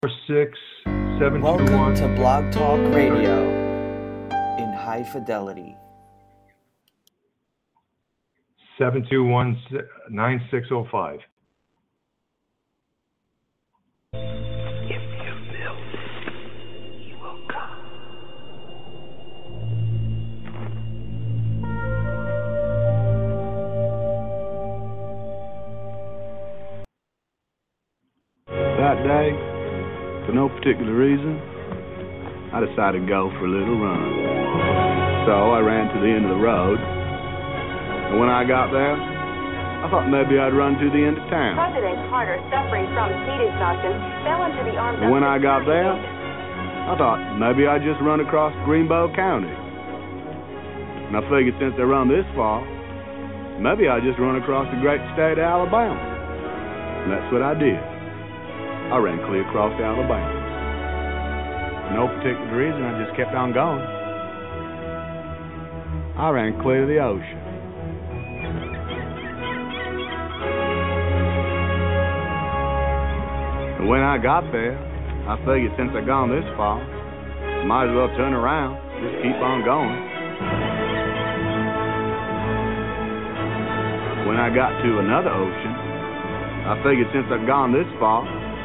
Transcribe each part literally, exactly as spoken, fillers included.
six seven two one. Welcome to Blog Talk Radio in high fidelity. seven two one, nine six zero five. If you build it, he will come. That day, for no particular reason, I decided to go for a little run. So I ran to the end of the road, and when I got there, I thought maybe I'd run to the end of town. President Carter, suffering from heat exhaustion, fell into the arms And of when I got there, agents. I thought maybe I'd just run across Greenbow County. And I figured since they run this far, maybe I'd just run across the great state of Alabama. And that's what I did. I ran clear across Alabama. For no particular reason, I just kept on going. I ran clear to the ocean. And when I got there, I figured since I'd gone this far, I might as well turn around, just keep on going. When I got to another ocean, I figured since I'd gone this far,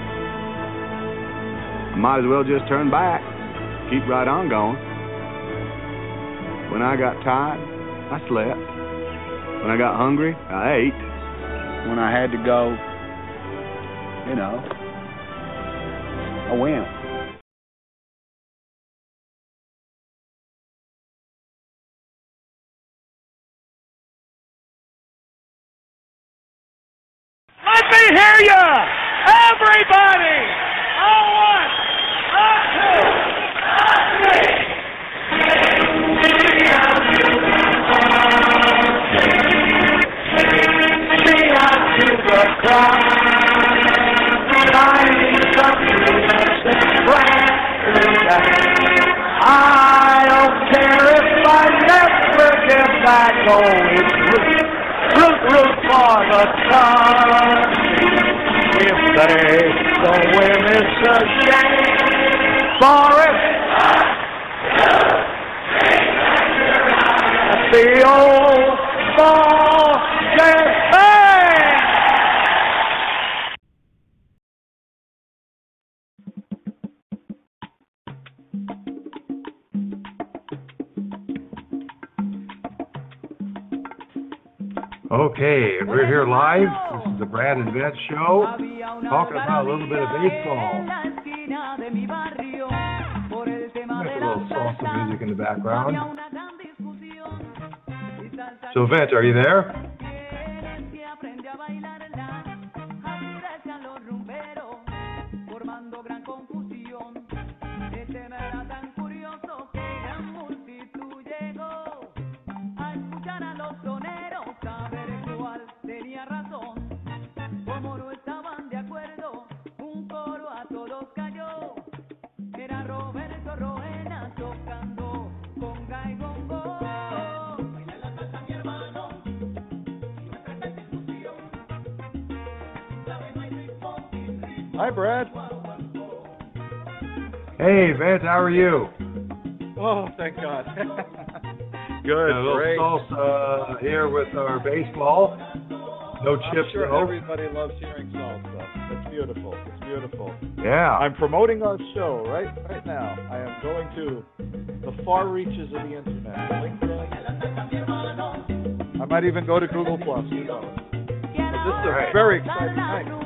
I might as well just turn back, keep right on going. When I got tired, I slept. When I got hungry, I ate. When I had to go, you know, I went. Let me hear you! Everybody! On one, on two, on three! See out to the crowd. I need something that's brand. I don't care if I never get back home. It's root, root, root for the sun. If they don't win, it's a shame. For it, that's the old ball champagne. Okay, we're here live. This is the Brad and Vince Show, talking about a little bit of baseball. There's a little salsa music in the background. So, Vince, are you there? Hi, Brad. Hey, Vince, how are you? Oh, thank God. Good, a little great. salsa here with our baseball. No chips, I'm sure no. everybody loves hearing salsa. It's beautiful. It's beautiful. Yeah. I'm promoting our show right right now. I am going to the far reaches of the internet. LinkedIn. I might even go to Google Plus. Who knows? But this is a Right. very exciting night.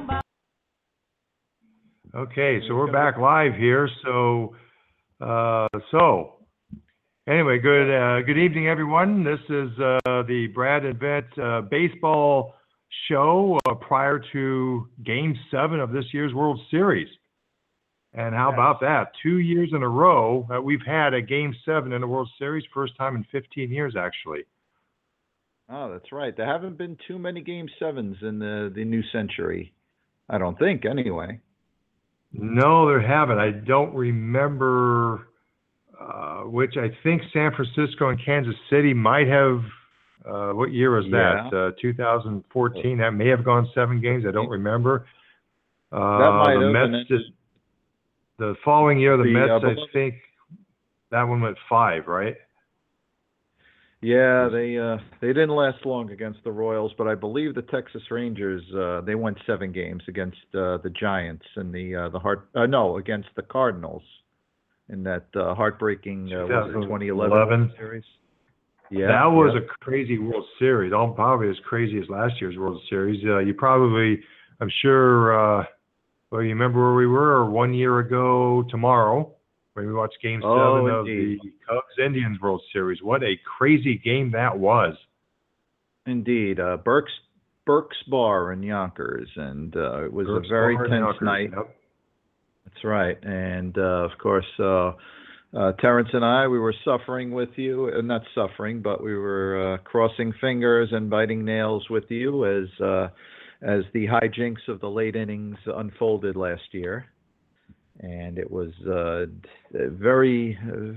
Okay, so we're back live here. So, uh, so anyway, good uh, good evening, everyone. This is uh, the Brad and Vince uh, baseball show uh, prior to Game Seven of this year's World Series. And how Yes. about that? Two years in a row uh, we've had a Game Seven in the World Series. First time in fifteen years, actually. Oh, that's right. There haven't been too many Game Sevens in the the new century. I don't think, anyway. No, there haven't. I don't remember uh, which I think San Francisco and Kansas City might have. Uh, what year was Yeah. that? Uh, two thousand fourteen. That may have gone seven games. I don't remember. Uh, That might the have, Mets and then- did, the following year, the, The, Mets, uh, I beloved- think that one went five, right? Yeah, they uh, they didn't last long against the Royals, but I believe the Texas Rangers uh, they won seven games against uh, the Giants and the uh, the heart uh, no against the Cardinals in that uh, heartbreaking uh, was it twenty eleven eleven series. Yeah, that was yeah. a crazy World Series. All probably as crazy as last year's World Series. Uh, you probably, I'm sure. Uh, well, you remember where we were one year ago tomorrow when we watched Game Oh, Seven of indeed. the Cubs Indians World Series. What a crazy game that was! Indeed, uh, Burke's Burke's Bar in Yonkers, and uh, it was Burke's a very Bar in tense Yonkers, night. yep. That's right, and uh, of course, uh, uh, Terrence and I, we were suffering with you, uh, not suffering, but we were uh, crossing fingers and biting nails with you as uh, as the hijinks of the late innings unfolded last year, and it was uh, very,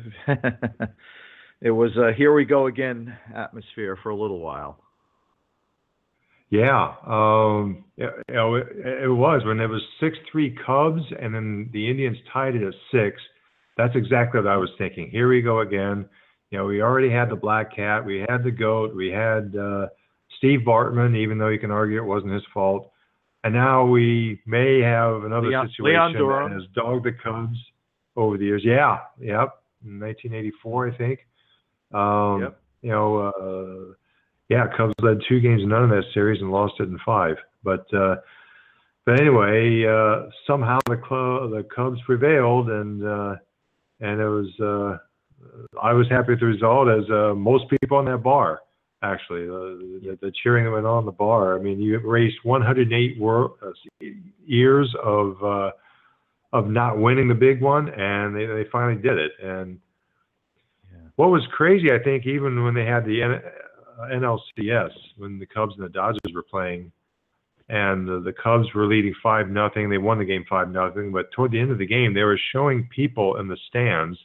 it was a here we go again atmosphere for a little while. Yeah, um, you know, it, it was when it was six three Cubs, and then the Indians tied it at six. That's exactly what I was thinking. Here we go again. You know, we already had the Black Cat, we had the GOAT, we had uh, Steve Bartman, even though you can argue it wasn't his fault. And now we may have another Leon, situation Leon that Durham. has dogged the Cubs over the years. Yeah, yep, in nineteen eighty-four, I think. Um, Yep. You know, uh, yeah, Cubs led two games to none in that series and lost it in five. But uh, but anyway, uh, somehow the club, the Cubs prevailed, and uh, and it was uh, I was happy with the result, as uh, most people in that bar. Actually, uh, the, the cheering that went on in the bar. I mean, you erased one hundred eight wor- uh, years of uh, of not winning the big one, and they, they finally did it. And Yeah. what was crazy, I think, even when they had the N- uh, N L C S, when the Cubs and the Dodgers were playing, and the, the Cubs were leading five nothing, they won the game five nothing. But toward the end of the game, they were showing people in the stands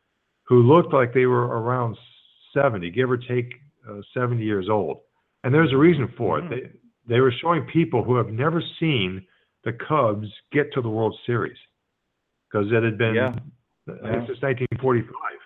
who looked like they were around seventy, give or take. Uh, seventy years old, and there's a reason for Mm-hmm. it. They they were showing people who have never seen the Cubs get to the World Series, because it had been Yeah. uh, Yeah. since nineteen forty-five,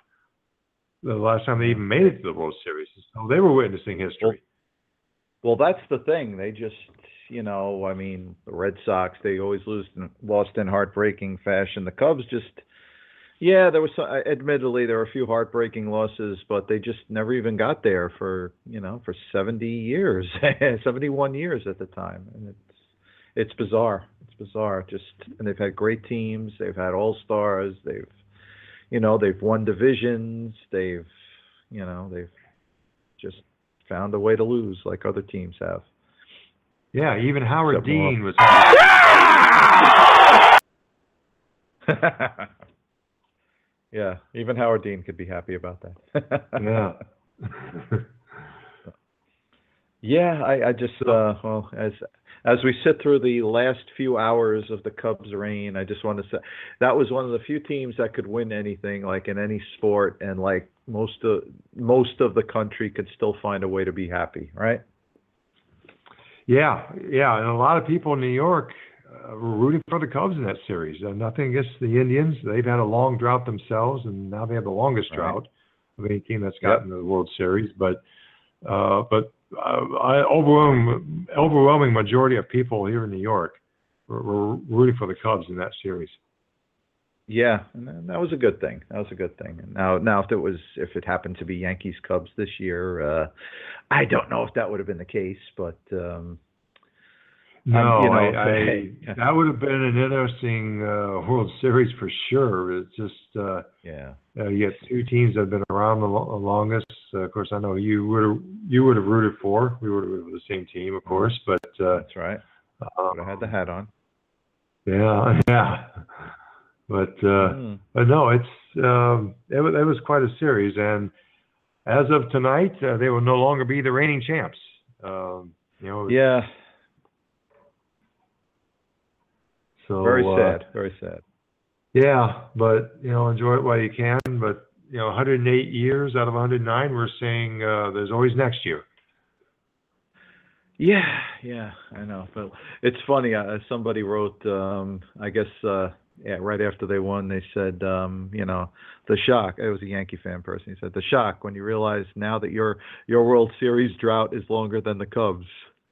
the last time they even made it to the World Series. So they were witnessing history. Well, that's the thing. They just, you know, I mean, the Red Sox, they always lose, lost in heartbreaking fashion. The Cubs just, yeah, there was, some, admittedly, there were a few heartbreaking losses, but they just never even got there for, you know, for seventy years, seventy-one years at the time. And it's, it's bizarre. It's bizarre. Just, and they've had great teams. They've had all-stars. They've, you know, they've won divisions. They've, you know, they've just found a way to lose like other teams have. Yeah, even Howard Except Dean was. Yeah, even Howard Dean could be happy about that. Yeah. Yeah, I, I just uh, well as as we sit through the last few hours of the Cubs' reign, I just want to say that was one of the few teams that could win anything, like in any sport, and like most of most of the country could still find a way to be happy, right? Yeah, yeah, and a lot of people in New York uh, were rooting for the Cubs in that series. Uh, nothing against the Indians; they've had a long drought themselves, and now they have the longest Right. drought of any team that's Yep. gotten to the World Series. But, uh, but uh, I, overwhelming, overwhelming majority of people here in New York were, were rooting for the Cubs in that series. Yeah, and that- that was a good thing. That was a good thing. And now, now if it was, if it happened to be Yankees Cubs this year, uh, I don't know if that would have been the case, but um, No, Um, you know, I, I yeah. that would have been an interesting uh, World Series for sure. It's just uh, yeah, uh, you have two teams that have been around the, lo- the longest. Uh, of course, I know you would have you would have rooted for. We would have rooted for the same team, of course. But uh, that's right. uh, Would have had the hat on. yeah, yeah. But uh, Mm. but no, it's um, it, was, it was quite a series, and as of tonight, uh, they will no longer be the reigning champs. Um, you know, Yeah, so very uh, sad. Very sad. Yeah, but you know, enjoy it while you can. But you know, one hundred eight years out of one hundred nine, we're saying uh, there's always next year. Yeah, yeah, I know. But it's funny. Uh, somebody wrote, um, I guess uh, yeah, right after they won, they said, um, you know, the shock. It was a Yankee fan person. He said, the shock when you realize now that your your World Series drought is longer than the Cubs.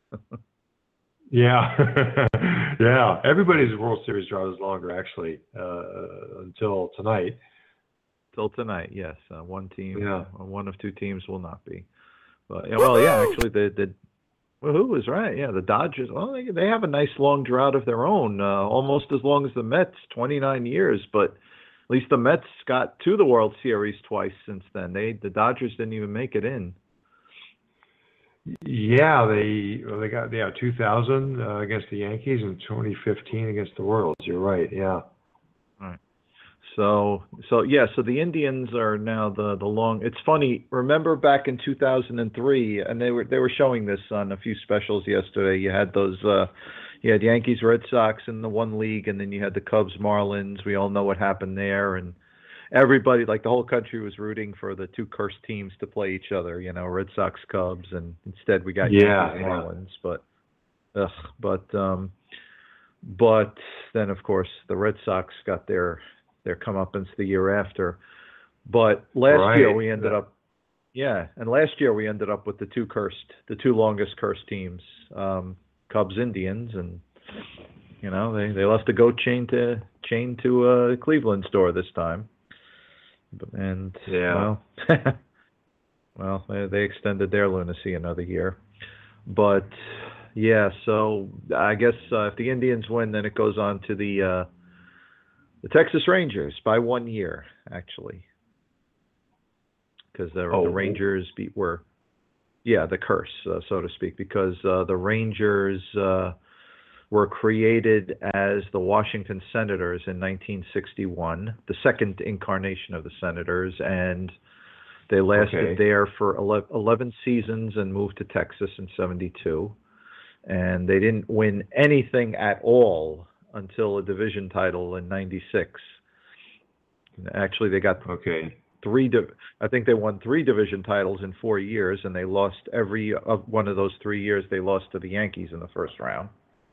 Yeah, yeah. Everybody's World Series drought is longer, actually, uh, until tonight. Till tonight, yes. Uh, one team, Yeah. uh, one of two teams will not be. But yeah, well, yeah, actually, the the well, who was right? Yeah, the Dodgers. Well, they, they have a nice long drought of their own, uh, almost as long as the Mets, twenty-nine years. But at least the Mets got to the World Series twice since then. They the Dodgers didn't even make it in. Yeah, they well, they got yeah two thousand uh, against the Yankees and twenty fifteen against the Royals. You're right. Yeah. Right. So so yeah, so the Indians are now the the long. It's funny. Remember back in two thousand three, and they were they were showing this on a few specials yesterday. You had those. Uh, you had Yankees, Red Sox in the one league, and then you had the Cubs, Marlins. We all know what happened there, and everybody, like the whole country, was rooting for the two cursed teams to play each other. You know, Red Sox, Cubs, and instead we got Yeah, Yankees, yeah. Marlins. But, ugh, but um, but then of course the Red Sox got their their comeuppance the year after. But last Right. year we ended up, yeah, and last year we ended up with the two cursed, the two longest cursed teams, um, Cubs, Indians, and you know they, they left the goat chain to chain to a Cleveland store this time. And Yeah. well, well, they, they extended their lunacy another year. But yeah, so I guess uh, if the Indians win, then it goes on to the uh, the Texas Rangers by one year, actually, because the, Oh. the Rangers beat were, yeah, the curse, uh, so to speak, because uh, the Rangers uh, were created as the Washington Senators in nineteen sixty-one, the second incarnation of the Senators, and they lasted Okay. there for eleven seasons and moved to Texas in seventy-two. And they didn't win anything at all until a division title in ninety-six. Actually, they got Okay. three. Div- I think they won three division titles in four years, and they lost every of one of those three years. They lost to the Yankees in the first round.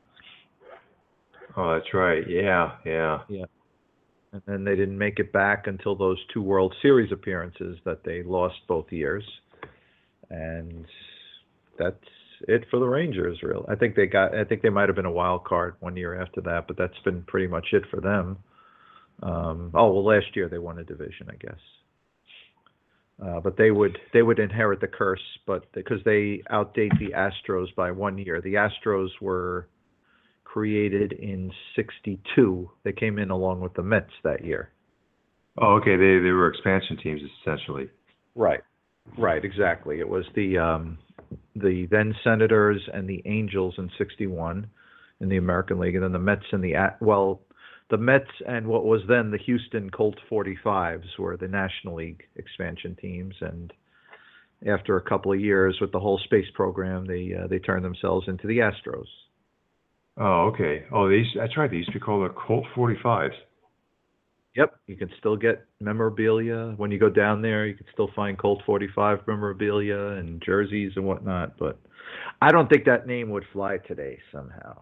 Oh, that's right. Yeah, yeah. Yeah. And then they didn't make it back until those two World Series appearances that they lost both years. And that's it for the Rangers, really. I think they got I think they might have been a wild card one year after that, but that's been pretty much it for them. Um, oh, well, last year they won a division, I guess. Uh, but they would they would inherit the curse, but because they outdate the Astros by one year. The Astros were created in sixty-two. They came in along with the Mets that year. Oh, okay. They they were expansion teams essentially. Right, right, exactly. It was the um, the then Senators and the Angels in sixty-one in the American League, and then the Mets and the A- well, the Mets and what was then the Houston Colt forty-fives were the National League expansion teams. And after a couple of years with the whole space program, they uh, they turned themselves into the Astros. Oh, okay. Oh, they used, that's right. They used to be called the Colt forty-fives. Yep, you can still get memorabilia. When you go down there, you can still find Colt forty-five memorabilia and jerseys and whatnot. But I don't think that name would fly today somehow.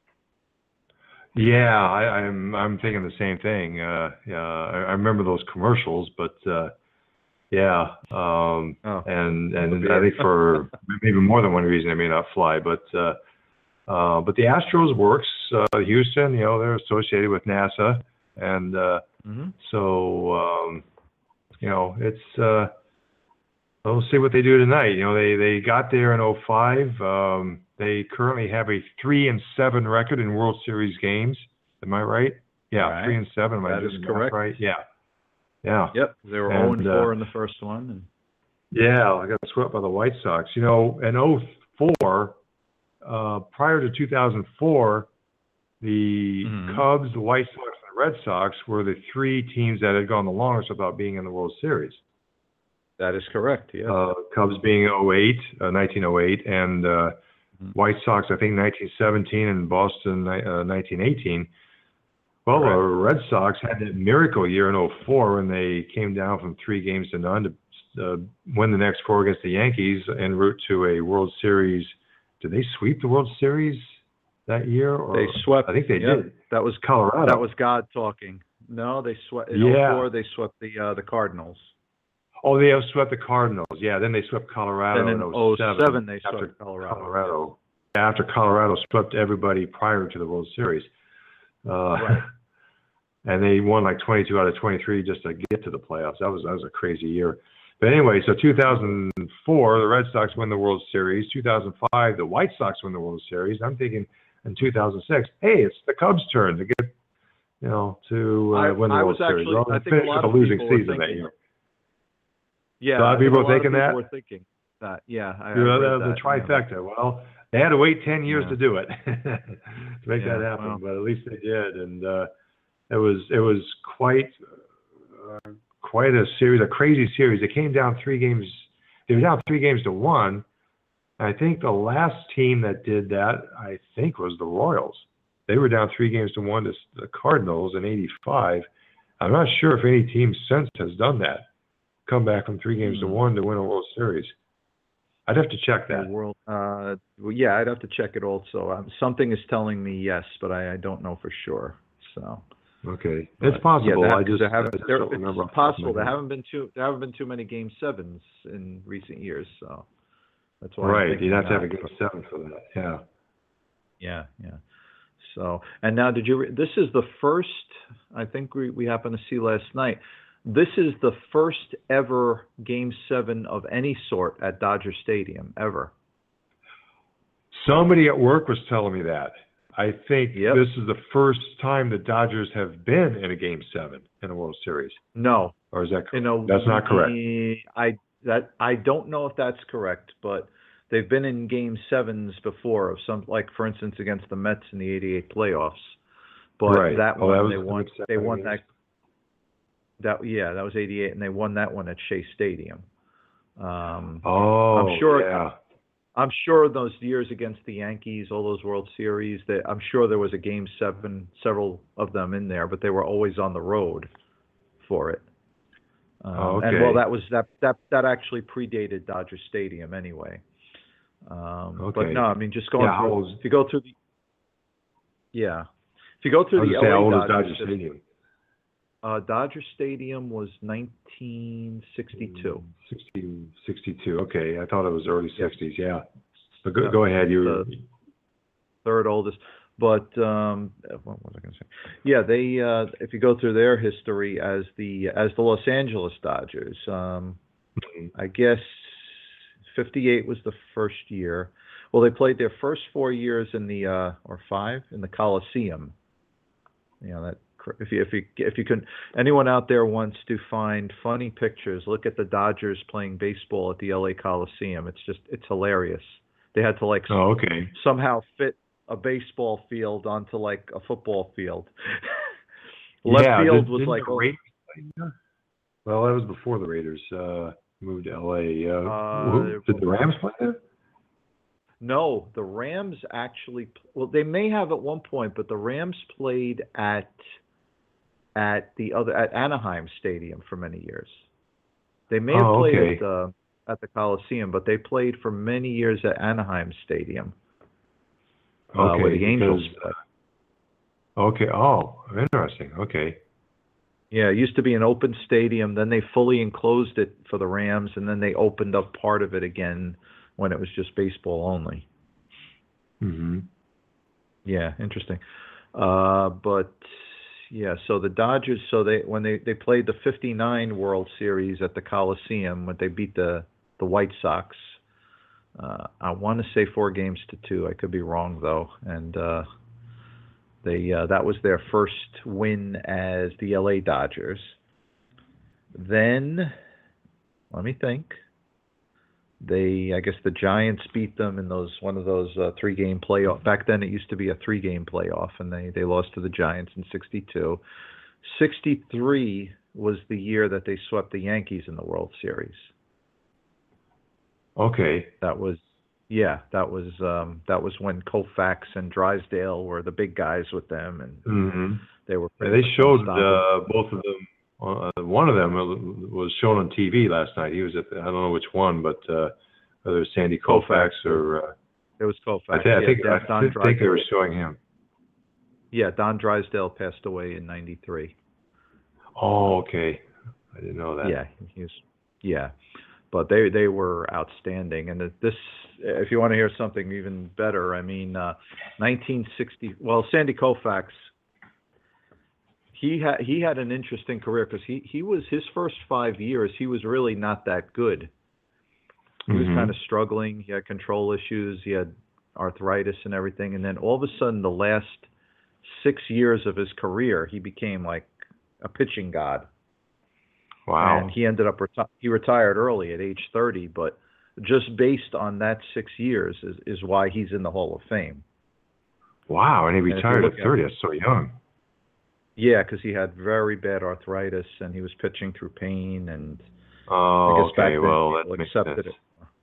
Yeah, I, I'm I'm thinking the same thing. Uh, yeah, I, I remember those commercials, but uh, yeah, um, Oh, and and would I be- think for maybe more than one reason, it may not fly. But uh, uh, but the Astros works. Uh, Houston, you know, they're associated with NASA, and uh, hmm so um, you know, it's. Uh, we'll see what they do tonight. You know, they they got there in oh five. Um, they currently have a three and seven record in World Series games. Am I right? Yeah, Right. three and seven. Am I That doing is the math correct. Right? Yeah. Yeah. Yep, they were And, zero and four uh, in the first one. And Yeah, I got swept by the White Sox. You know, in oh four, uh, prior to two thousand four, the Mhm. Cubs, the White Sox, and the Red Sox were the three teams that had gone the longest without being in the World Series. that is correct. Yeah. Uh, Cubs being oh eight, uh, nineteen oh eight, and uh, Mhm. White Sox, I think nineteen seventeen, and Boston uh, nineteen eighteen. Well, the Red Sox had that miracle year in oh four when they came down from three games to none to uh, win the next four against the Yankees en route to a World Series. Did they sweep the World Series that year? Or, They swept. I think they yeah, did. That was Colorado. That was God talking. No, they swept in Yeah. oh four. They swept the uh, the Cardinals. Oh, they have swept the Cardinals. Yeah, then they swept Colorado Then in in oh oh seven. seven they after swept Colorado. Colorado. After Colorado swept everybody prior to the World Series. Uh, Right. And they won like twenty-two out of twenty-three just to get to the playoffs. That was that was a crazy year. But anyway, so two thousand four, the Red Sox win the World Series. two thousand five, the White Sox win the World Series. I'm thinking in two thousand six, hey, it's the Cubs' turn to get, you know, to uh, I- win the I World was Series. actually- Well, I they think a finished lot with a of losing people were season that thinking- year. Yeah, A lot of I think people a were lot thinking of that. people were thinking that. Yeah, I, You I know, read the, the that, yeah. trifecta. Well, they had to wait ten years Yeah. to do it to make Yeah, that happen, well. but at least they did, and uh, it was it was quite uh, quite a series, a crazy series. They came down three games. They were down three games to one. I think the last team that did that, I think, was the Royals. They were down three games to one to the Cardinals in eighty-five. I'm not sure if any team since has done that. Come back from three games Hmm. to one to win a World Series. I'd have to check The that. world. Uh, well, yeah, I'd have to check it also. Um, something is telling me yes, but I, I don't know for sure. So. Okay, But, it's possible. Yeah, there, I just, there haven't, I just there, don't remember. it's off the top of possible my there head. haven't been too there haven't been too many game sevens in recent years. So that's why. I'm Right, thinking you'd have to have a that. game seven for that. Yeah. Yeah, yeah. So, and now, did you? Re- this is the first. I think we we happened to see last night. This is the first ever Game Seven of any sort at Dodger Stadium ever. Somebody at work was telling me that. I think Yep. this is the first time the Dodgers have been in a Game Seven in a World Series. No, Or is that correct? you know, That's not correct. we- I that I don't know if that's correct, but they've been in Game Sevens before of some, like for instance against the Mets in the eighty-eight playoffs. But Right. that Oh, one that was they the won. Game They seven won games. that. That yeah, that was eighty-eight, and they won that one at Shea Stadium. Um, Oh, I'm sure- yeah. I'm sure those years against the Yankees, all those World Series, that I'm sure there was a Game Seven, several of them in there, but they were always on the road for it. Um, Oh, And well, okay. that was that that that actually predated Dodger Stadium anyway. Um, But Okay. no, I mean just going Yeah, how through. old is- If you go through the, yeah, if you go I through was the gonna say, L A how old is Dodgers, Dodger Stadium? uh, Dodger Stadium was nineteen sixty-two. sixty, sixty-two. Okay, I thought it was early Yeah. sixties. Yeah. But go, Yeah. go ahead. You. were- The- Third oldest. But um, what was I going to say? Yeah, they. Uh, if you go through their history as the as the Los Angeles Dodgers, um, I guess fifty-eight was the first year. Well, they played their first four years in the uh, or five in the Coliseum. You know that. If you if you if you can, anyone out there wants to find funny pictures, look at the Dodgers playing baseball at the L A Coliseum. It's just it's hilarious. They had to like Oh, okay. somehow fit a baseball field onto like a football field. Left yeah, field did- was didn't like the oh, Raiders play there? Well, that was before the Raiders uh, moved to L A. Uh, Uh, who, did the Rams play there? no, the Rams actually. Well, they may have at one point, but the Rams played at at the other at Anaheim Stadium for many years. They may have Oh, played okay. at the at the Coliseum, but they played for many years at Anaheim Stadium, uh, Okay, where the Angels because- play. Okay. Oh, interesting. Okay. Yeah, it used to be an open stadium. Then they fully enclosed it for the Rams, and then they opened up part of it again when it was just baseball only. Mm-hmm. Yeah, interesting. Uh, but yeah, so the Dodgers, so they when they, they played the fifty-nine World Series at the Coliseum, when they beat the the White Sox, uh, I want to say four games to two. I could be wrong though, and uh, they uh, that was their first win as the L A Dodgers. Then, let me think. They, I guess, the Giants beat them in those one of those uh, three-game playoff. Back then, it used to be a three-game playoff, and they they lost to the Giants in sixty-two. sixty-three was the year that they swept the Yankees in the World Series. Okay. That was, yeah, that was um, that was when Koufax and Drysdale were the big guys with them, and Mm-hmm. they were. Yeah, pretty they much showed unstoppable. uh, both of them. Uh, one of them was shown on T V last night. He was at the, I don't know which one, but uh, whether it was Sandy Koufax Koufax. or uh, It was Koufax. I, th- I yeah, think Don, I Don th- think they were Drysdale. showing him. Yeah, Don Drysdale passed away in ninety-three. Oh, okay. I didn't know that. Yeah, he was. Yeah, but they they were outstanding. And this, if you want to hear something even better, I mean, uh, nineteen sixty. Well, Sandy Koufax. He had he had an interesting career because he he was his first five years. He was really not that good. He was Mhm. kind of struggling. He had control issues. He had arthritis and everything. And then all of a sudden, the last six years of his career, he became like a pitching god. Wow. And he ended up reti- he retired early at age thirty. But just based on that six years is, is why he's in the Hall of Fame. Wow, and he if you retired look at at- thirty. That's so young. Yeah, because he had very bad arthritis and he was pitching through pain. And Oh, I guess back okay. then Well, that people makes accepted sense. it.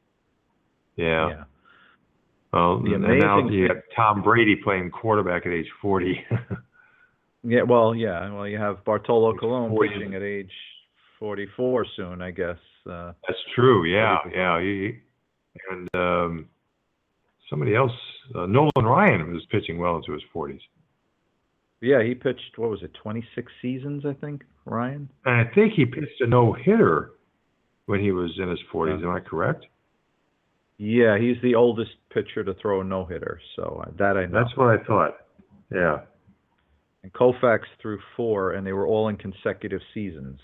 Yeah. Yeah. Well, The and now amazing you thing- got Tom Brady playing quarterback at age forty. Yeah, well, yeah. Well, you have Bartolo He's Colon forty. pitching at age forty-four soon, I guess. Uh, That's true. Yeah, Brady. yeah. He, and um, somebody else, uh, Nolan Ryan, was pitching well into his forties. yeah, he pitched, what was it, twenty-six seasons, I think, Ryan? And I think he pitched a no-hitter when he was in his forties. Yeah. Am I correct? Yeah, he's the oldest pitcher to throw a no-hitter, so uh, that I know. That's what I thought. Yeah. And Koufax threw four, and they were all in consecutive seasons.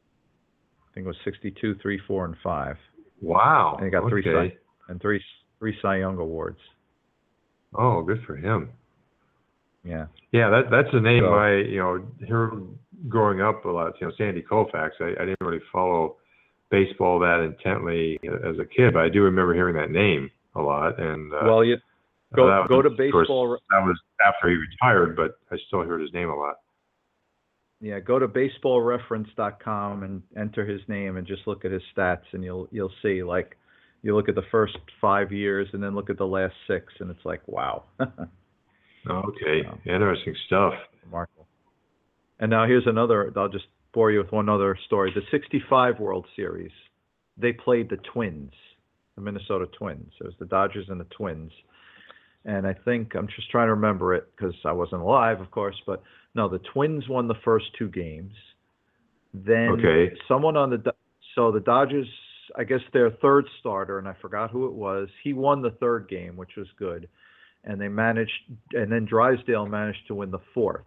I think it was sixty-two, three, four, and five. Wow. And he got three okay. Cy, and three three Cy Young awards. Oh, good for him. Yeah. Yeah, that that's a name So- I, you know, heard growing up a lot. You know, Sandy Koufax. I, I didn't really follow baseball that intently as a kid, but I do remember hearing that name a lot. And uh, Well, you go that go was, to of course, baseball. that was after he retired, but I still heard his name a lot. Yeah, go to baseball reference dot com and enter his name and just look at his stats, and you'll you'll see, like, you look at the first five years and then look at the last six, and it's like, wow. Okay, Yeah. interesting stuff. Remarkable. And now here's another, I'll just bore you with one other story. The sixty-five World Series, they played the Twins, the Minnesota Twins. It was the Dodgers and the Twins. And I think, I'm just trying to remember it because I wasn't alive, of course, but no, the Twins won the first two games. Then Okay. someone on the, Do- so the Dodgers, I guess their third starter, and I forgot who it was, he won the third game, which was good. And they managed, and then Drysdale managed to win the fourth.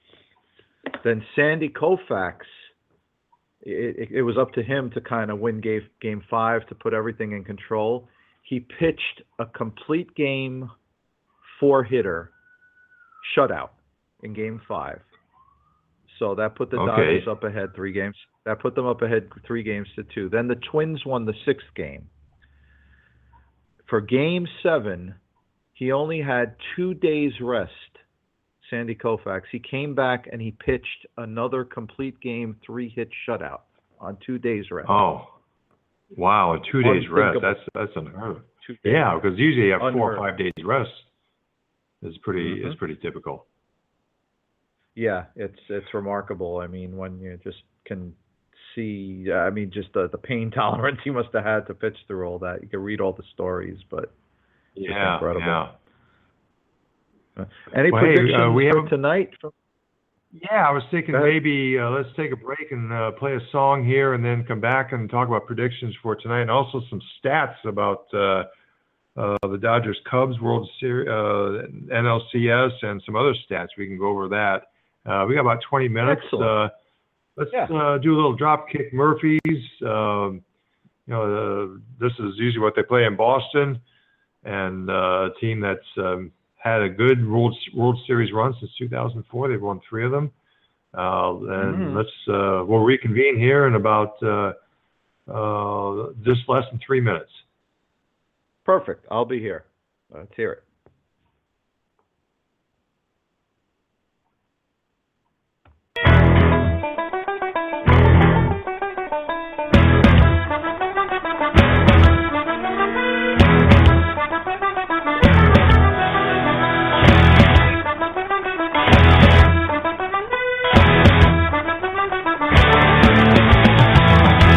Then Sandy Koufax, it, it, it was up to him to kind of win game, game five, to put everything in control. He pitched a complete game four-hitter shutout in game five. So that put the Okay. Dodgers up ahead three games. That put them up ahead three games to two. Then the Twins won the sixth game. For game seven, he only had two days rest, Sandy Koufax. He came back and he pitched another complete game, three-hit shutout on two days rest. Oh, wow! And two days rest. Unthinkable. That's that's unheard of. Two days. Yeah, because usually you have four Unheard. or five days rest. It's pretty. Mhm. It's pretty typical. Yeah, it's it's remarkable. I mean, when you just can see, I mean, just the, the pain tolerance he must have had to pitch through all that. You can read all the stories, but Yeah, incredible. yeah. uh, any Well, hey, uh, predictions we for have- tonight? Yeah, I was thinking Go ahead. maybe uh, let's take a break and uh, play a song here, and then come back and talk about predictions for tonight, and also some stats about uh, uh, the Dodgers Cubs World Series, uh, N L C S, and some other stats. We can go over that. Uh, we got about twenty minutes. Excellent. Uh, let's Yeah. uh, do a little Dropkick Murphys. Um, you know, uh, this is usually what they play in Boston, and uh, a team that's um, had a good World World Series run since two thousand four. They've won three of them. Uh, and Mhm. let's uh, we'll reconvene here in about uh, uh, just less than three minutes. Perfect. I'll be here. Let's hear it.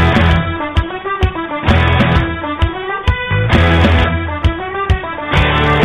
Thank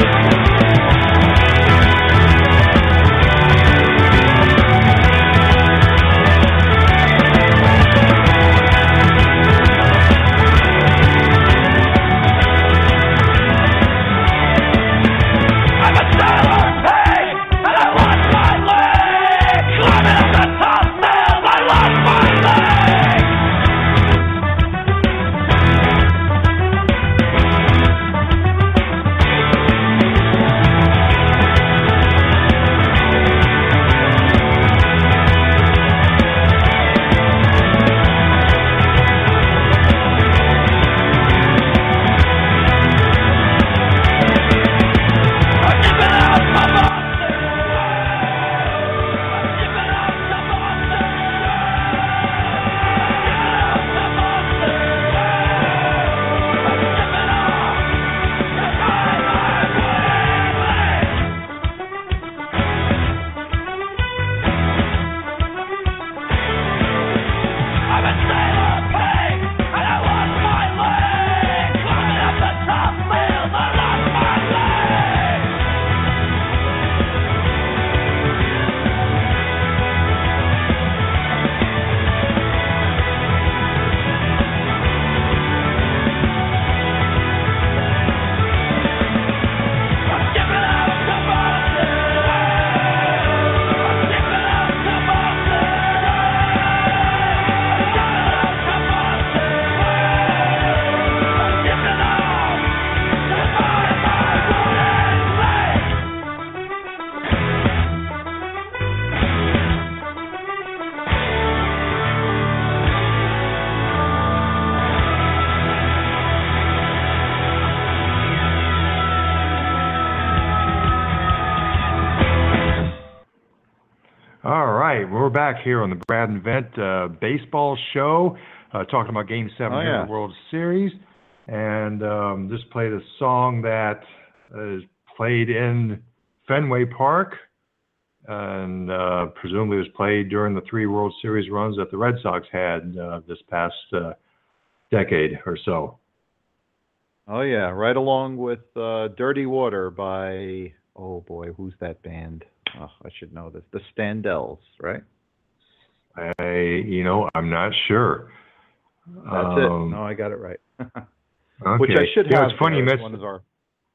back here on the Brad and Vent uh, baseball show, uh, talking about Game seven Oh, here yeah. in the World Series. And um, just played a song that is played in Fenway Park and uh, presumably was played during the three World Series runs that the Red Sox had uh, this past uh, decade or so. Oh, yeah, right along with uh, Dirty Water by, oh, boy, who's that band? Oh, I should know this. The Standells, right? I, you know, I'm not sure. That's Um, it. No, I got it right. Okay. Which I should Yeah, have. it's funny you there as mentioned. one of our.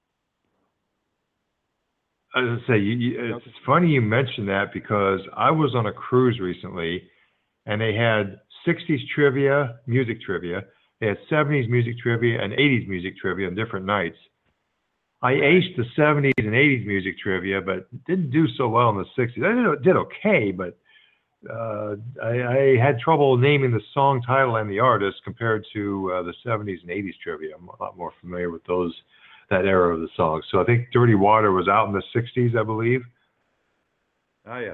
I was gonna say, you, you, it's funny you mentioned that because I was on a cruise recently, and they had sixties trivia, music trivia. They had seventies music trivia and eighties music trivia on different nights. I aced the seventies and eighties music trivia, but didn't do so well in the sixties. I did, did okay, but uh, I, I had trouble naming the song title and the artist compared to uh, the seventies and eighties trivia. I'm a lot more familiar with those, that era of the song. So I think Dirty Water was out in the sixties, I believe. Ah, yes.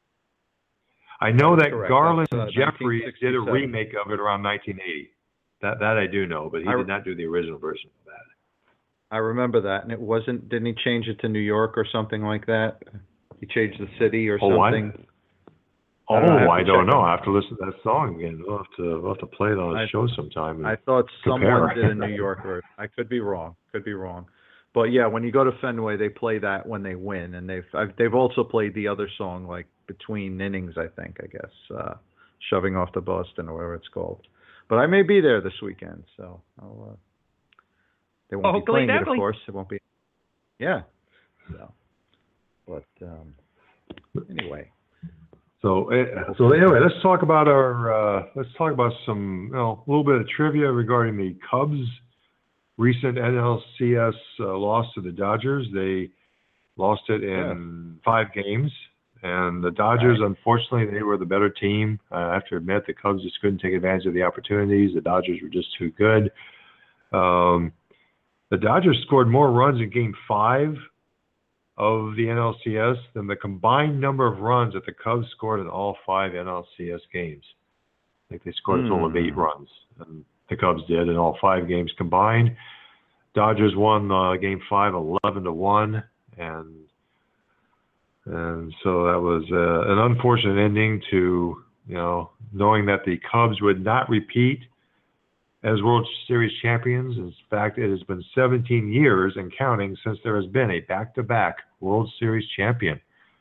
I know That's that correct. Garland That's, uh, Jeffries did a nineteen sixty-seven. remake of it around nineteen eighty. That that I do know, but he I- did not do the original version of that. I remember that, and it wasn't. Didn't he change it to New York or something like that? He changed the city or Oh, what? something. Oh, I don't know, I have I to don't check know. on I have to listen to that song again. We'll have to, we'll have to play it on a I- show sometime. and I thought someone compare. did a New York version. I could be wrong. Could be wrong. But yeah, when you go to Fenway, they play that when they win, and they've I've, they've also played the other song like between innings. I think I guess uh, shoving off to Boston or whatever it's called. But I may be there this weekend, so I'll. Uh, they won't Well, be hopefully, playing it, of definitely. course. It won't be. Yeah. So, but um, anyway. So, uh, so anyway, let's talk about our. Uh, let's talk about some, you know, a little bit of trivia regarding the Cubs' recent N L C S uh, loss to the Dodgers. They lost it in five games, and the Dodgers, unfortunately, they were the better team. Uh, I have to admit, the Cubs just couldn't take advantage of the opportunities. The Dodgers were just too good. Um, the Dodgers scored more runs in Game Five of the N L C S than the combined number of runs that the Cubs scored in all five N L C S games. I think they scored a total of eight Hmm. runs, and the Cubs did in all five games combined. Dodgers won uh, Game Five, eleven to one, and and so that was uh, an unfortunate ending to, you know, knowing that the Cubs would not repeat as World Series champions. In fact, it has been seventeen years and counting since there has been a back-to-back World Series champion.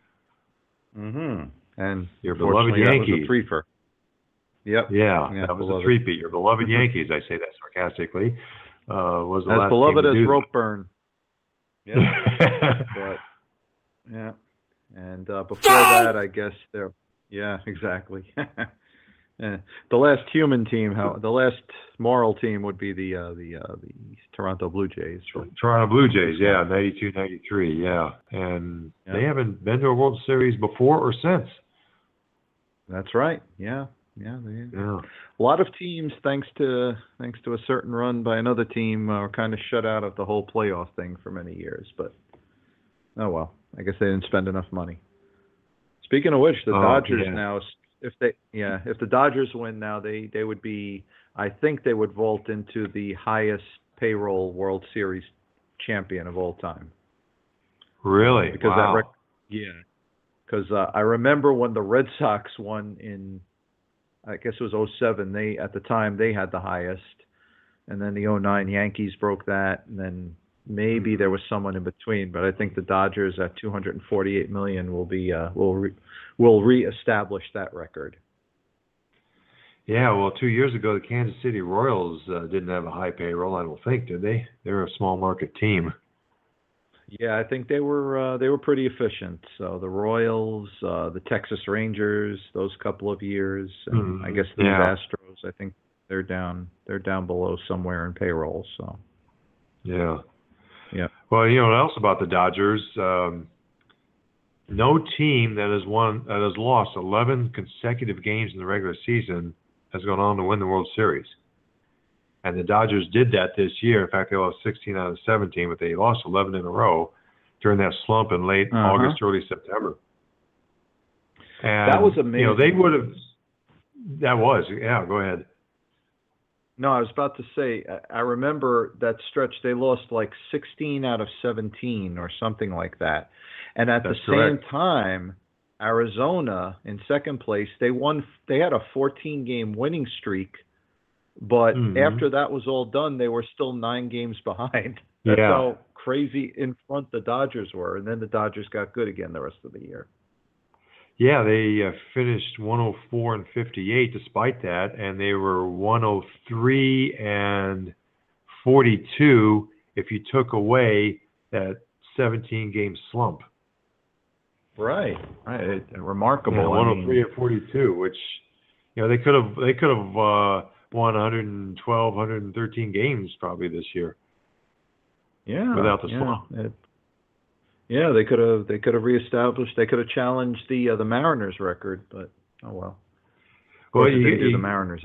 Mm-hmm. And Your beloved fortunately, that was Yankees. a threefer. Yep. Yeah, Yeah, that was beloved. a three-peat. Your beloved Yankees, I say that sarcastically, uh, was the As last beloved team to as do rope burn. that. Yeah. But yeah, and uh, before that, I guess there. Yeah, exactly. Yeah. The last human team, how the last moral team would be the uh, the uh, the Toronto Blue Jays. But, Toronto Blue Jays, yeah, ninety-two ninety-three, yeah. And Yeah. they haven't been to a World Series before or since. that's right. Yeah, yeah. They, Yeah. a lot of teams, thanks to thanks to a certain run by another team, are kind of shut out of the whole playoff thing for many years. But oh well, I guess they didn't spend enough money. Speaking of which, the Oh, Dodgers yeah. now, if they yeah, if the Dodgers win now, they they would be, I think they would vault into the highest payroll World Series champion of all time. Really? Because wow. that rec- yeah, because uh, I remember when the Red Sox won in, I guess it was oh seven. They at the time they had the highest, and then the oh nine Yankees broke that, and then maybe there was someone in between. But I think the Dodgers at two hundred forty-eight million will be uh, will re- will reestablish that record. Yeah, well, two years ago, the Kansas City Royals uh, didn't have a high payroll, I don't think, did they? They were a small market team. Yeah, I think they were uh, they were pretty efficient. So the Royals, uh, the Texas Rangers, those couple of years, and Mhm, I guess the yeah. Astros. I think they're down they're down below somewhere in payroll. So Yeah. yeah, Well, you know what else about the Dodgers? Um, no team that has won that has lost eleven consecutive games in the regular season has gone on to win the World Series. And the Dodgers did that this year. In fact, they lost sixteen out of seventeen, but they lost eleven in a row during that slump in late Uh-huh. August, early September. And, That was You know, amazing. they would have, that was, yeah, go ahead. No, I was about to say, I- I remember that stretch. They lost like sixteen out of seventeen or something like that. And at That's the same correct. time, Arizona in second place, they won. They had a fourteen game winning streak, but Mhm. after that was all done, they were still nine games behind. That's Yeah. how crazy in front the Dodgers were. And then the Dodgers got good again the rest of the year. Yeah, they uh, finished one oh four and fifty-eight despite that, and they were one oh three and forty-two if you took away that seventeen game slump. Right. Right. Remarkable. Yeah, I one oh three mean, and forty-two, which you know they could have they could have uh, won one twelve, one thirteen games probably this year. Yeah. without the yeah. slump. It- yeah, they could have they could have reestablished. They could have challenged the uh, the Mariners record, but oh well. Of Well, course, it you- didn't do you- the Mariners.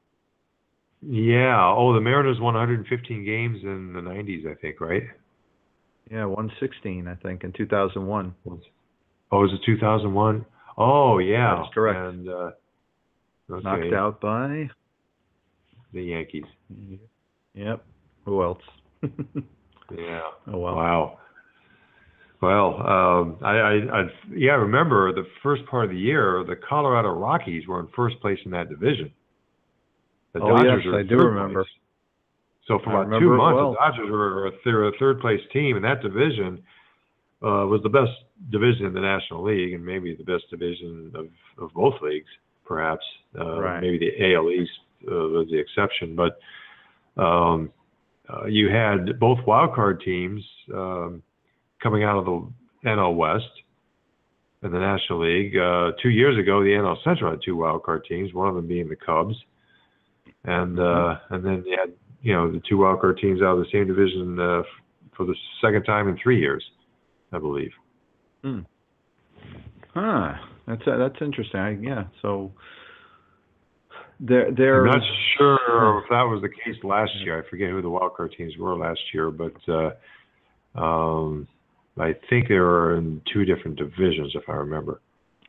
Yeah. Oh, the Mariners won one hundred fifteen games in the nineties, I think, right? Yeah, one sixteen, I think, in two thousand one. Oh, was it two thousand one? Oh, yeah. That's correct. And uh, okay, Knocked out by. the Yankees. Yep. Who else? Yeah. Oh well. Wow. Well, um, I, I, I, yeah, I remember the first part of the year, the Colorado Rockies were in first place in that division. The Oh, Dodgers yes, were I in do third remember. place. So for I about two remember it months, well. the Dodgers were a third, a third place team, and that division uh, was the best division in the National League, and maybe the best division of, of both leagues, perhaps. Uh, Right. Maybe the A L East uh, was the exception, but um, uh, you had both wild card teams um, coming out of the N L West in the National League. Uh, two years ago, the N L Central had two wild card teams, one of them being the Cubs, and uh, and then you had you know the two wild card teams out of the same division uh, f- for the second time in three years, I believe. Hmm. Huh. That's uh, that's interesting. I, yeah. So there there. I'm not sure if that was the case last year. I forget who the wild card teams were last year, but uh, um, I think they were in two different divisions, if I remember.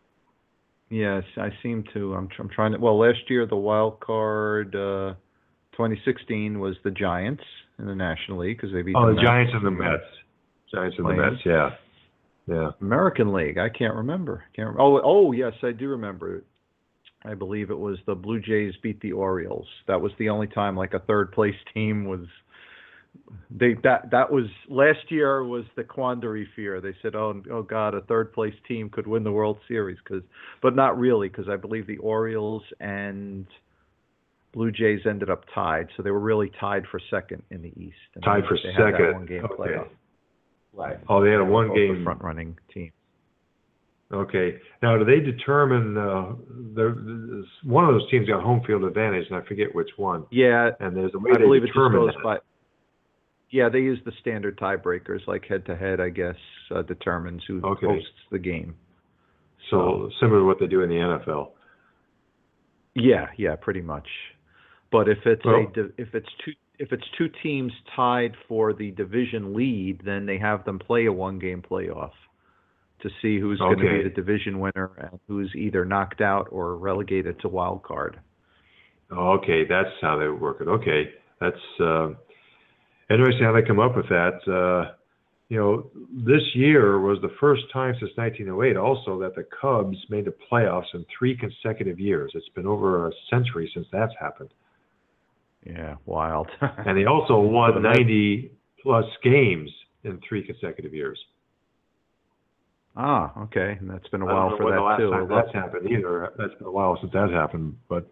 Yes, I seem to. I'm, tr- I'm trying to. Well, last year the wild card, uh, twenty sixteen, was the Giants in the National League because they beat Oh, the Mets. Giants and the Mets. Giants and the Playing. Mets, yeah. Yeah. American League. I can't remember. Can't. Rem- oh, oh yes, I do remember. I believe it was the Blue Jays beat the Orioles. That was the only time like a third place team was. They that that was last year was the quandary fear. They said, "Oh, oh God, a third place team could win the World Series," because, but not really, because I believe the Orioles and Blue Jays ended up tied, so they were really tied for second in the East. And Tied they- for they had that second. one-game Okay. playoff. Right. Oh, they had a Both one the game. front-running team. Okay. Now, do they determine uh, there, there's- one of those teams got home field advantage, and I forget which one. Yeah, And there's a way I they believe it just determine goes that. by. Yeah, they use the standard tiebreakers, like head-to-head, I guess, uh, determines who Okay. hosts the game. So similar to what they do in the N F L. Yeah, yeah, pretty much. But if it's Well- a di- if it's two if it's two teams tied for the division lead, then they have them play a one-game playoff to see who's going to Okay. be the division winner and who's either knocked out or relegated to wild card. Okay, that's how they work it. Okay, that's uh, interesting how they come up with that. Uh, you know, this year was the first time since nineteen oh eight also that the Cubs made the playoffs in three consecutive years. It's been over a century since that's happened. Yeah, wild. And they also won So that- ninety plus games in three consecutive years. Ah, okay, and that's been a I don't while know for when the that last too. time that's happened either. That's been a while since that happened, but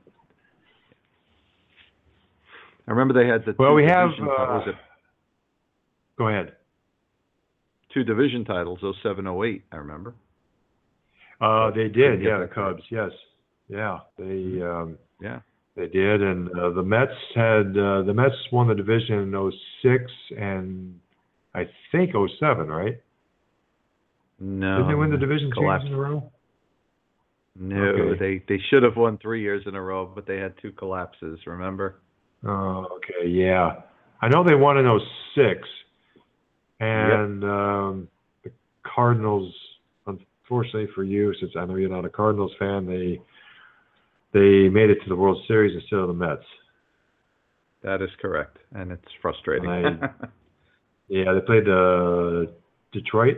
I remember they had the well, two we have. division, Uh, was it go ahead. two division titles, oh seven, oh eight, I remember. Uh, they Couldn't did, get yeah, the that Cubs, yes, yeah, they um, Yeah. they did, and uh, the Mets had uh, the Mets won the division in oh six and I think oh seven, right? No. Didn't they win the division two collapsed. years in a row? No, Okay. they they should have won three years in a row, but they had two collapses, remember? Oh, okay, yeah, I know they won in oh six, and um, the Cardinals fortunately for you, since I know you're not a Cardinals fan, they they made it to the World Series instead of the Mets. That is correct, and it's frustrating. And I, yeah, they played uh, Detroit.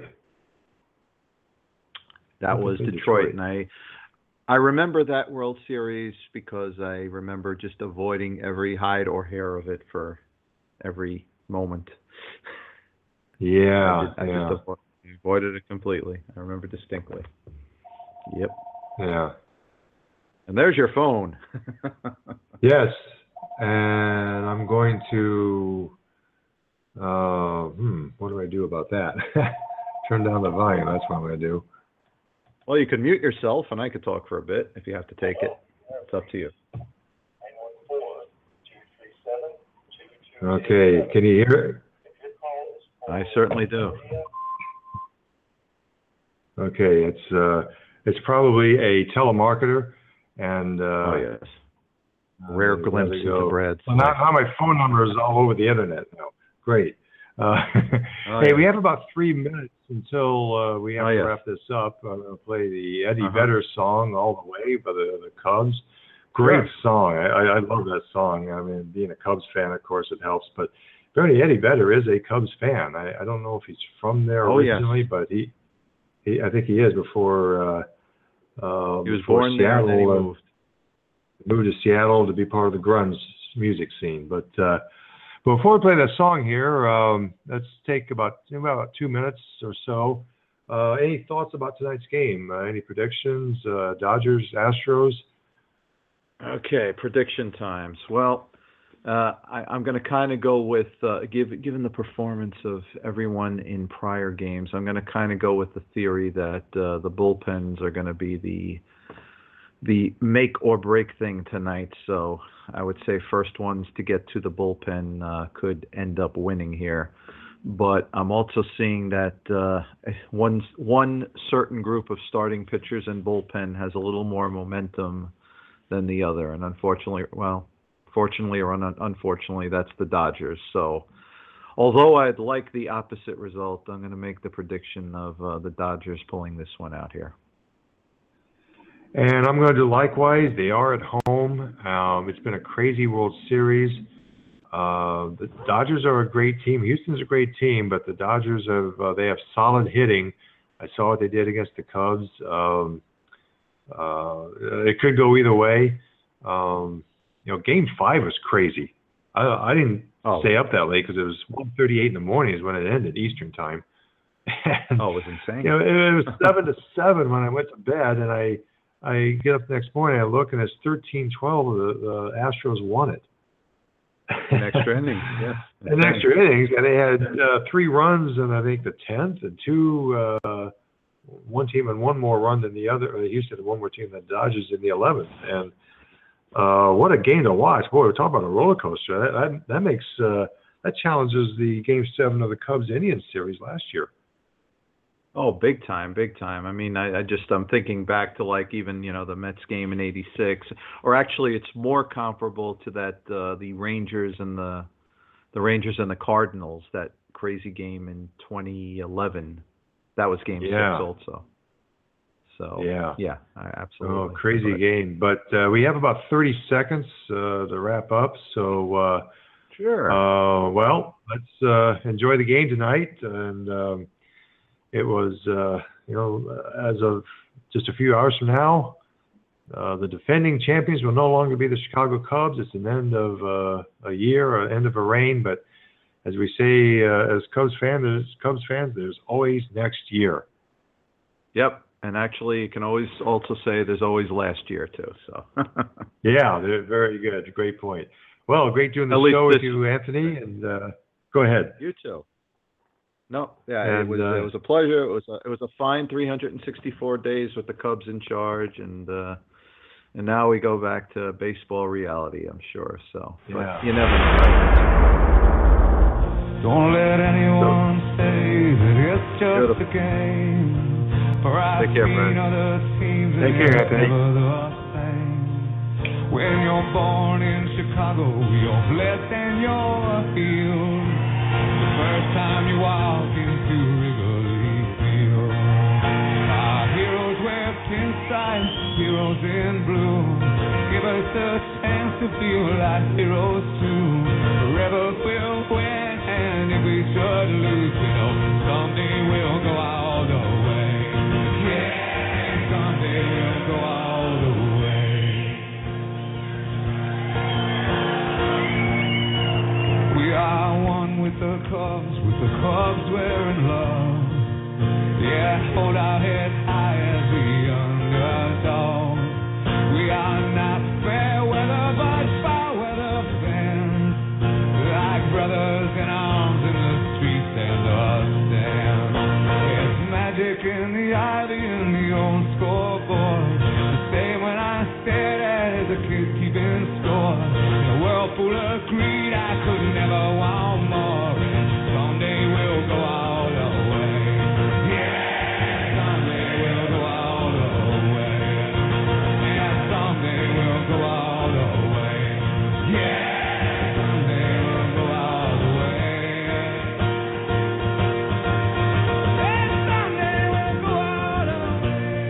That was Detroit, Detroit, and I I remember that World Series because I remember just avoiding every hide or hair of it for every moment. Yeah, I, did, yeah. I just avoided, avoided it completely. I remember distinctly. Yep. Yeah. And there's your phone. Yes, and I'm going to. Uh, hmm, what do I do about that? Turn down the volume. That's what I'm going to do. Well, you could mute yourself, and I could talk for a bit if you have to take it. It's up to you. Okay, can you hear it? I certainly do. Okay, it's uh, it's probably a telemarketer, and uh, oh yes, rare uh, glimpse into Brad's. Well, now, now my phone number is all over the internet now. Great. Uh, oh, hey, yeah. we have about three minutes until uh, we have oh, to yes. wrap this up. I'm going to play the Eddie uh-huh. Vedder song "All the Way" by the the Cubs. Great sure. song. I, I love that song. I mean, being a Cubs fan, of course, it helps. But apparently, Eddie Vedder is a Cubs fan. I, I don't know if he's from there oh, originally, yes. but he, he, I think he is. Before uh, uh, he was before born Seattle, there, and then he moved. Uh, moved to Seattle to be part of the grunge music scene. But uh, before we play that song here, um, let's take about about two minutes or so. Uh, any thoughts about tonight's game? Uh, any predictions? Uh, Dodgers, Astros. Okay, prediction times. Well, uh, I, I'm going to kind of go with, uh, give, given the performance of everyone in prior games, I'm going to kind of go with the theory that uh, the bullpens are going to be the the make or break thing tonight. So I would say first ones to get to the bullpen uh, could end up winning here. But I'm also seeing that uh, one one certain group of starting pitchers and bullpen has a little more momentum than the other, and unfortunately, well, fortunately or un- unfortunately, that's the Dodgers. So, although I'd like the opposite result, I'm going to make the prediction of uh, the Dodgers pulling this one out here. And I'm going to do likewise. They are at home. Um, it's been a crazy World Series. Uh, the Dodgers are a great team. Houston's a great team, but the Dodgers have uh, they have solid hitting. I saw what they did against the Cubs. Um, Uh, it could go either way. Um, you know, Game Five was crazy. I, I didn't oh. stay up that late because it was one thirty-eight in the morning is when it ended Eastern time. And, oh, it was insane. You know, it, it was seven to seven when I went to bed, and I I get up the next morning. I look, and it's thirteen twelve. The, the Astros won it. In extra innings, yes. In extra innings, and they had uh, three runs, and I think the tenth, and two. Uh, one team and one more run than the other. Houston had one more team than the Dodgers in the eleventh. And uh, what a game to watch. Boy, we're talking about a roller coaster. That that, that makes uh, that challenges the Game Seven of the Cubs-Indians series last year. Oh, big time, big time. I mean, I, I just I'm thinking back to like even you know the Mets game in eighty-six, or actually it's more comparable to that uh, the Rangers and the the Rangers and the Cardinals, that crazy game in twenty eleven. That was game yeah. six also. So, yeah, yeah, absolutely. Oh, crazy but, game. But uh, we have about thirty seconds uh, to wrap up. So, uh, sure. Uh, well, let's uh, enjoy the game tonight. And um, it was, uh, you know, as of just a few hours from now, uh, the defending champions will no longer be the Chicago Cubs. It's an end of uh, a year, an end of a reign. But as we say, uh, as Cubs fans, Cubs fans, there's always next year. Yep, and actually, you can always also say there's always last year too. So. Yeah, they're very good. Great point. Well, great doing the At show this, with you, Anthony. And uh, go ahead. You too. No, yeah, and, it was uh, it was a pleasure. It was a, it was a fine three hundred sixty-four days with the Cubs in charge, and uh, and now we go back to baseball reality, I'm sure. So, but yeah. you never know. Don't let anyone say that it's just a game. For I've Take care, seen Brad. other teams Take care, Anthony. never the same. When you're born in Chicago, you're blessed and you're healed. The first time you walk into Wrigley Field, I hear to feel like heroes too. Forever we'll win, and if we should lose, we know someday we'll go all the way. Yeah, someday we'll go all the way. We are one with the Cubs, with the Cubs we're in love. Yeah, hold our head high as the underdog. We are not fair weather, but foul weather fans. Like brothers in arms in the streets and the stand. There's magic in the ivy and the old scoreboard. The same when I stared at as a kid keeping score. In a world full of greed, I could never want more. And someday we'll go all the way. Yeah, someday we'll go all the way. Yeah, someday we'll go all the way. Yeah, someday we'll go all the way. Yeah, someday we'll go all the way.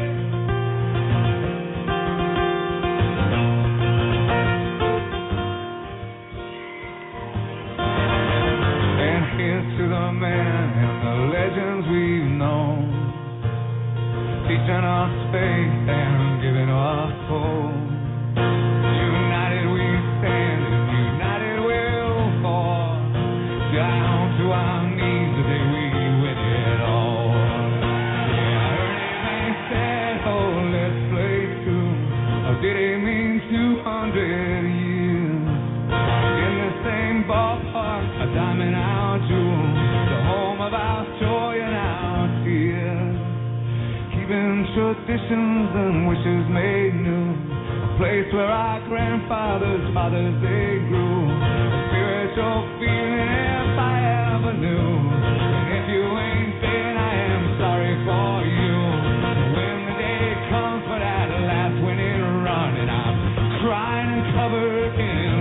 And here's to the men and the legends we've known, teaching us faith and giving us hope. United we stand and united we'll fall. Down to our knees the day we win it all. Yeah, I heard it they said, oh, let's play two. Or did it mean two hundred years? In the same ballpark, a diamond our jewel, the home of our joy and our tears. Keeping traditions and wishes made new, a place where our grandfathers, fathers, they grew. A spiritual feeling if I ever knew. And if you ain't been, I am sorry for you. When the day comes for that last winning run, and I'm crying and covered in